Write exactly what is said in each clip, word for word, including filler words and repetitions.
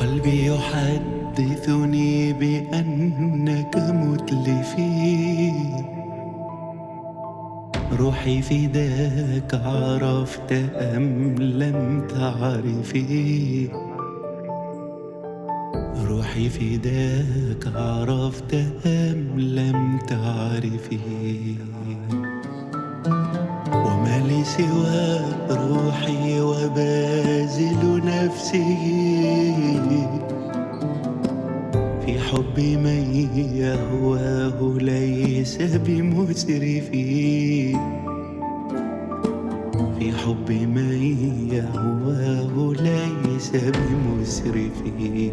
قلبي يحدثني بأنك متلفي، روحي فداك عرفت أم لم تعرفي، روحي فداك عرفت أم لم تعرفي. وما لي سوى روحي وبازل نفسي في حب من يهواه ليس بمسرفي، في حب من يهواه ليس بمسرفي.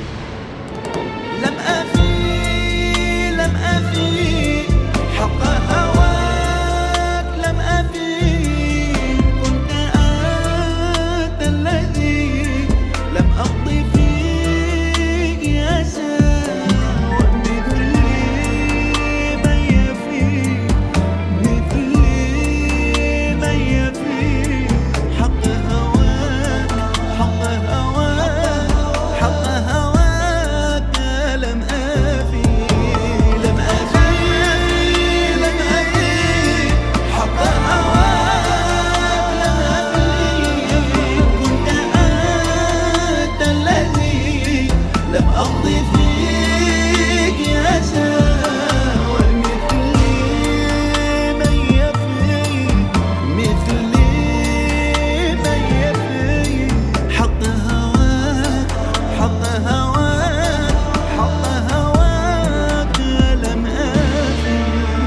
لم أفي لم أفي حق هواك، لم أفي كنت أنت الذي لم أقضي فيك يا ساوى مثلي من يفي، مثلي من يفي حق هواك، حق هواك، حق هواك. لم أفي لم أفي لم أفي حق هواك، لم أفي كنت أنت الذي لم أقضي فيك يا ساوى مثلي من يفي، مثلي من يفي حق هواك، حق هواك، حق هواك. لم أفي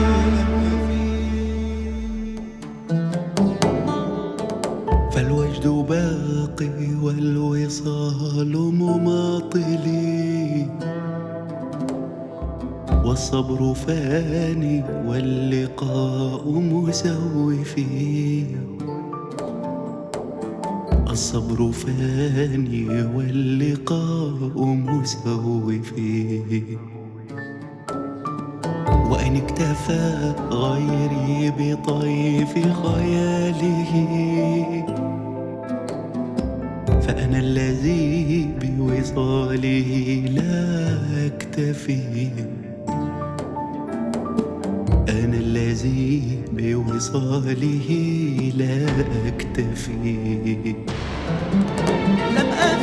فالوجد باقي والوصال مماطلي، والصبر فاني واللقاء مسوفي، الصبر فاني واللقاء مسوفي. وإن اكتفى غيري بطيف خياله فأنا الذي بوصاله لا أكتفي، أنا الذي بوصاله لا أكتفي. لم أكتفي